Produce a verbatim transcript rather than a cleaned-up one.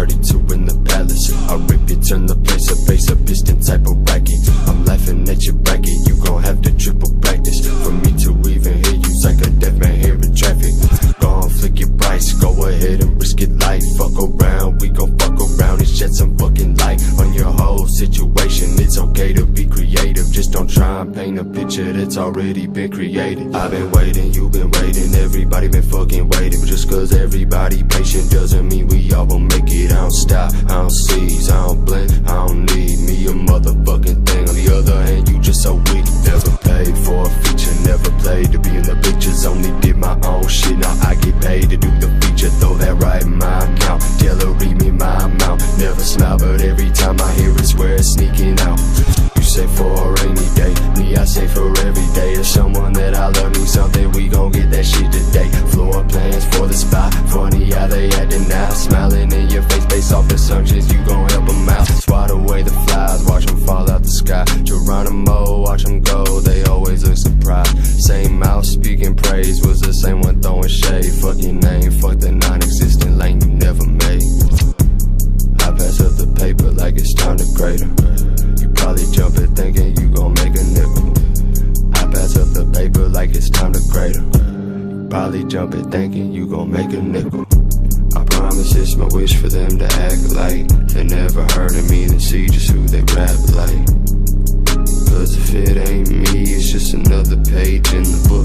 thirty-two in the palace. I rip you, turn the place up, face a piston type of racket. I'm laughing at your bracket, you gon' have to triple practice. For me to even hear you's like a deaf man hearing traffic. Go on, flick your price, go ahead and risk it light. Fuck around, we gon' fuck around and shed some fucking light on your whole situation. It's okay to be creative, just don't try and paint a picture that's already been created. I've been waiting, you've been waiting, everybody been fucking waiting. But just cause everybody patient doesn't mean we all gon' make it. I don't stop, I don't seize, I don't blend, I don't need me a motherfucking thing. On the other hand, you just so weak. Never paid for a feature, never played to be in the pictures. Only did my own shit, now I get paid to do the feature. Throw that right in my account, tell her read me my amount. Never smile, but every time I hear it, swear it's sneaking out. You say for a rainy day, me I say for every day. If someone that I love needs something, we gon' get that shit today. Floor plans for the spot, funny how they acting now. Smiling in your face based off assumptions, you gon' help them out. Swat away the flies, watch them fall out the sky. Geronimo, watch them go, they always look surprised. Same mouth speaking praise, was the same one throwing shade. Fuck your name, fuck the non-existent lane you never made. I pass up the paper like it's time to grade her. You probably jumping thinking you gon' make a nickel. I pass up the paper like it's time to grade her. You probably jumping thinking you gon' make a nickel. I promise it's my wish for them to act like they never heard of me, then see just who they rap like. Cause if it ain't me, it's just another page in the book.